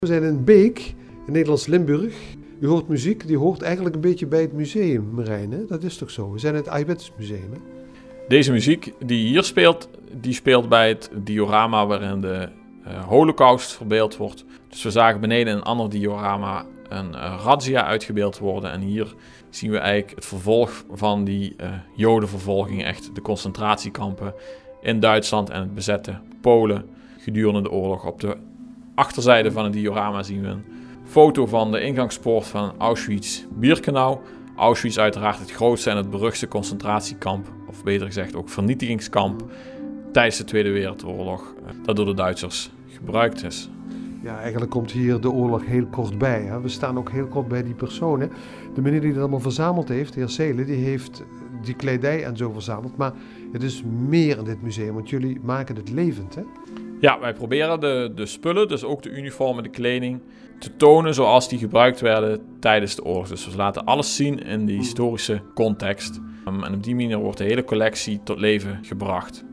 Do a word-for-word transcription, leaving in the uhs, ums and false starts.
We zijn in Beek, in Nederlands Limburg. U hoort muziek, die hoort eigenlijk een beetje bij het museum, Marijn. Hè? Dat is toch zo? We zijn in het Eyewitness Museum. Hè? Deze muziek die hier speelt, die speelt bij het diorama waarin de uh, Holocaust verbeeld wordt. Dus we zagen beneden in een ander diorama een uh, razzia uitgebeeld worden. En hier zien we eigenlijk het vervolg van die uh, jodenvervolging, echt de concentratiekampen in Duitsland en het bezette Polen gedurende de oorlog. Op de achterzijde van het diorama zien we een foto van de ingangspoort van Auschwitz-Birkenau. Auschwitz uiteraard het grootste en het beruchtste concentratiekamp, of beter gezegd ook vernietigingskamp, tijdens de Tweede Wereldoorlog, dat door de Duitsers gebruikt is. Ja, eigenlijk komt hier de oorlog heel kort bij. Hè? We staan ook heel kort bij die personen. De meneer die dat allemaal verzameld heeft, de heer Seelen, die heeft die kledij en zo verzameld. Maar het is meer in dit museum, want jullie maken het levend, hè? Ja, wij proberen de, de spullen, dus ook de uniformen, de kleding, te tonen zoals die gebruikt werden tijdens de oorlog. Dus we laten alles zien in de historische context. Um, en op die manier wordt de hele collectie tot leven gebracht.